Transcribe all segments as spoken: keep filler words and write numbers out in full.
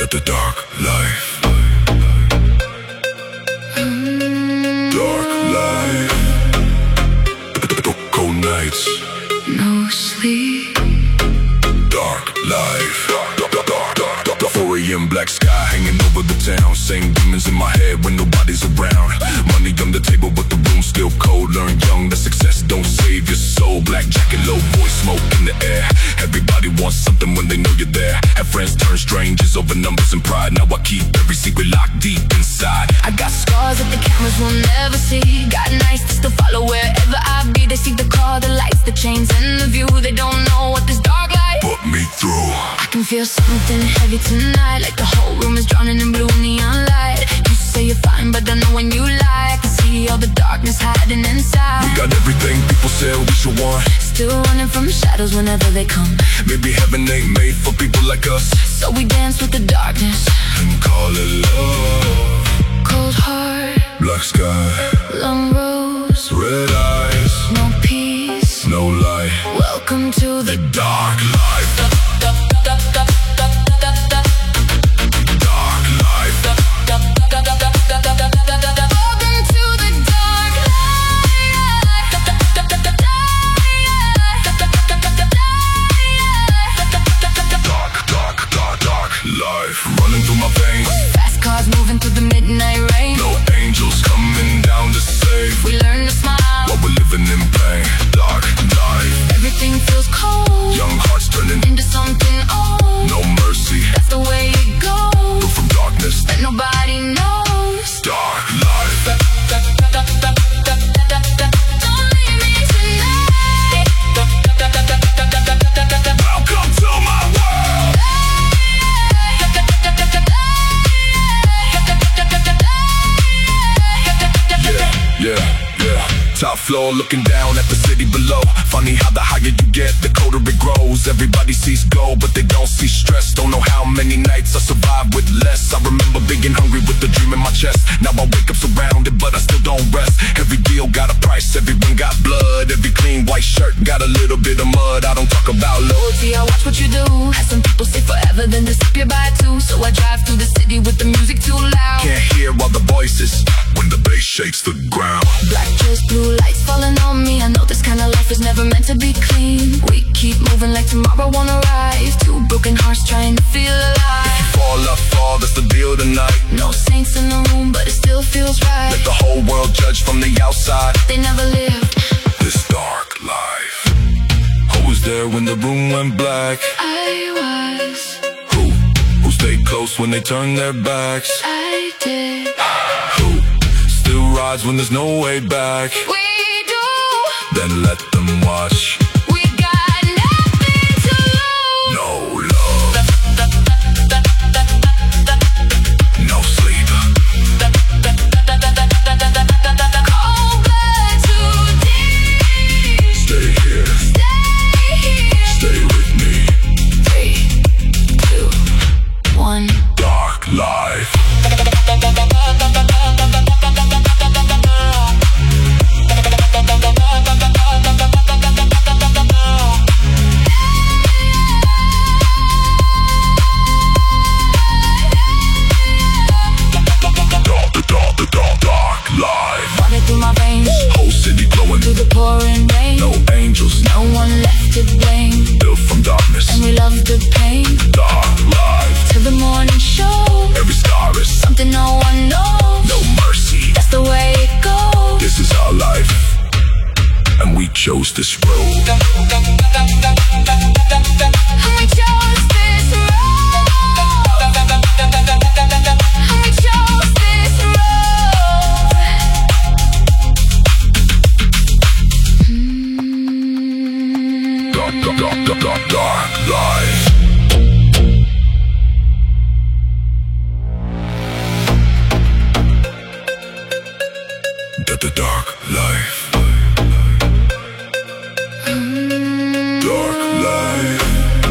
The dark life. Dark life. Cold nights. No sleep. Dark life. four A M black sky hanging over the town. Same demons in my head when nobody's around. Money on the table but the room's still cold. Learn young that success don't save your soul. Black jacket, low voice, smoke in the air. Everybody wants something when they know you're there. Have friends turn strangers over numbers and pride. Now I keep every secret locked deep inside. I got scars that the cameras will never see. Got nights that still follow wherever I be. They see the car, the lights, the chains, and the view. They don't know what this dark light put me through. I can feel something heavy tonight, like the whole room is drowning in blue neon light. You say you're fine, but I know when you lie. I can see all the darkness hiding inside. We got everything people say we should want. Still running from the shadows whenever they come. Maybe heaven ain't made for people like us, so we dance with the darkness and call it love. Cold heart, black sky, long roads, red eyes, no peace, no light. Welcome to the dark life. Running through my veins, fast cars moving through the midnight rain. No angels coming down to save. We learn to smile while we're living in pain. Dark life. Everything feels cold. Young hearts turning into something old. No mercy. That's the way it goes. We're from darkness that nobody knows. Dark life. Don't leave me tonight. Welcome to my world. Yeah, yeah. Top floor looking down at the city below. Funny how the higher you get, the colder it grows. Everybody sees gold, but they don't see stress. Don't know how many nights I survived with less. I remember being hungry with a dream in my chest. Now I wake up surrounded, but I still don't rest. Every deal got a price, everyone got blood. Every clean white shirt got a little bit of mud. I don't talk about loyalty, I watch what you do. Had some people say forever, then disappear by two. So I drive through the city with the music too loud. Can't hear all the voices when the bass shakes the ground. Black dress, blue lights falling on me. I know this kind of life is never meant to be clean. We keep moving like tomorrow won't arrive. Two broken hearts trying to feel alive. If you fall, I fall, that's the deal tonight. No saints in the room, but it still feels right. Let the whole world judge from the outside. They never lived this dark life. Who was there when the room went black? I was. Who? Who stayed close when they turned their backs? I did. Who still rides when there's no way back? We do. Then let them watch. We got nothing to lose. No love. No sleep. Cold blood too deep. Stay here. Stay here. Stay with me. Three, two, one. Dark life. Through the pouring rain, no angels, no one left to blame. Built from darkness, and we love the pain. Dark life, till the morning show. Every star is something no one knows. No mercy, that's the way it goes. This is our life, and we chose this road. And we chose this road. And we chose this road. Dark, dark, dark, dark, dark life. The dark life. Dark life.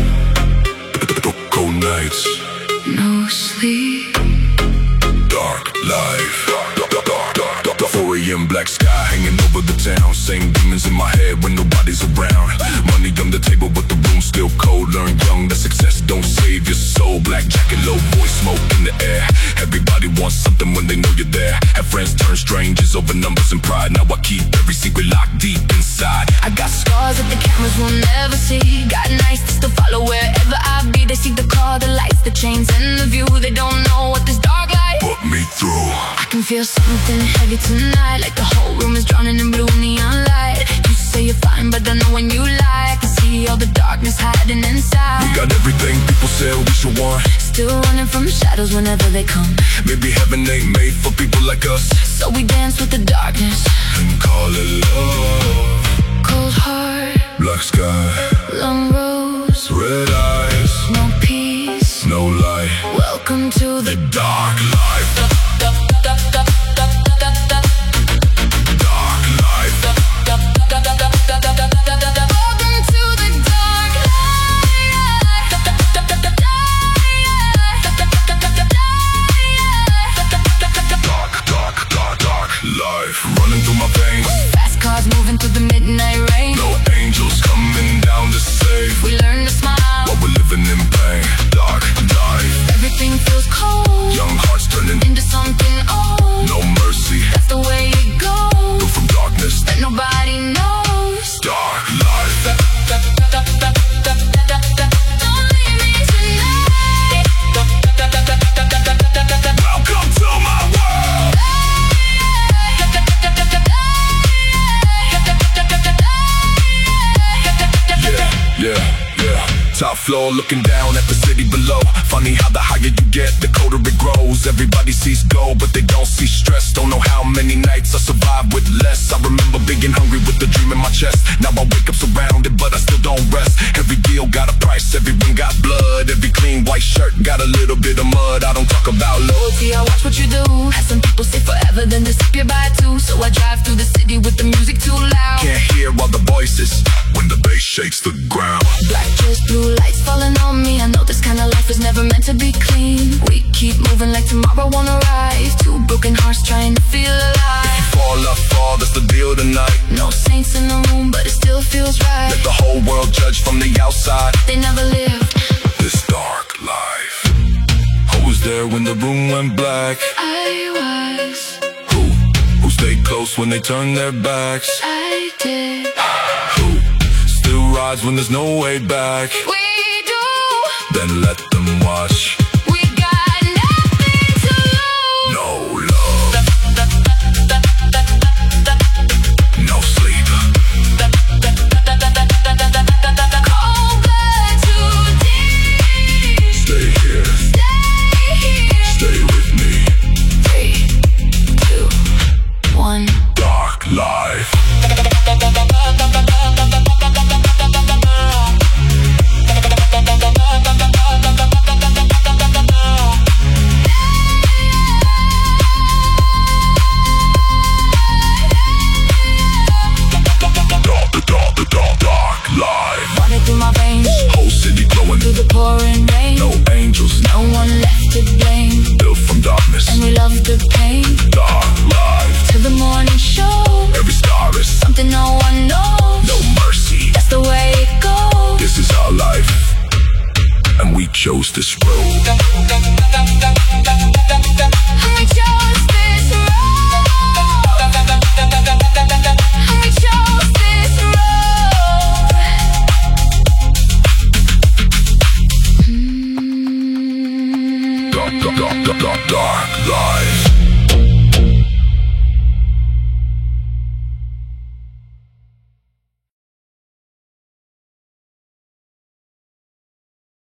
Cold nights. No sleep. Dark life. four A M black sky hanging over the town. Same demons in my head when nobody's around. Money on the table but the room's still cold. Learn young that success don't save save your soul. Black jacket, low voice, smoke in the air. Everybody wants something when they know you're there. Have friends turn strangers over numbers and pride. Now I keep every secret locked deep inside. I got scars that the cameras will never see. Got nights that still follow wherever I be. They see the car, the lights, the chains, and the view. They don't know what this dark light put me through. I can feel something heavy tonight, like the whole room is drowning in blue neon light. You say you're fine, but I know when you lie. I can see all the darkness hiding inside. We got everything people said we should want. Still running from the shadows whenever they come. Maybe heaven ain't made for people like us, so we dance with the darkness and call it love. Cold heart, black sky, long roads, red eyes, no peace, no light. Welcome to the dark life. Dark life. Welcome to the dark life. Dark, dark, dark, dark life. Running through my veins. Fast cars moving through the midnight rain. No angels coming down to save. We learn to smile while we're living in pain. Dark life. Everything feels cold. Young hearts turning into something old. No mercy. That's the way it goes. Go from darkness that nobody knows. Dark life. Don't leave me tonight. Welcome to my world. Yeah, yeah, yeah. Top floor looking down at the city below. Funny how the higher you get, the colder it grows. Everybody sees gold, but they don't see stress. Don't know how many nights I survived with less. I remember being hungry with a dream in my chest. Now I wake up surrounded, but I still don't rest. Every deal got a price, every ring got blood. Every clean white shirt got a little bit of mud. I don't talk about loyalty, I watch what you do. Have some people say forever, then disappear by two. So I drive through the city with the music too loud. Can't hear all the voices when the bass shakes the ground. Black dress, blue lights falling on me. I know this kind of life is never meant to be clean. We keep moving like tomorrow won't arrive. Two broken hearts trying to feel alive. If you fall, I fall, that's the deal tonight. No saints in the room, but it still feels right. Let the whole world judge from the outside. They never lived this dark life. Who was there when the room went black? I was. Who? Who stayed close when they turned their backs? I did. Who still rides when there's no way back? We do. Then let them watch. We got nothing to lose. No love. No sleep. Cold blood too deep. Stay here. Stay here. Stay with me. Three, two, one. Dark life. Through the pouring rain, no angels, no one left to blame. Built from darkness, and we love the pain. Dark life. Till the morning show, every star is something no one knows. No mercy, that's the way it goes. This is our life, and we chose this road. And we chose this road. And we chose this road. Dark, dark, dark, dark, dark life.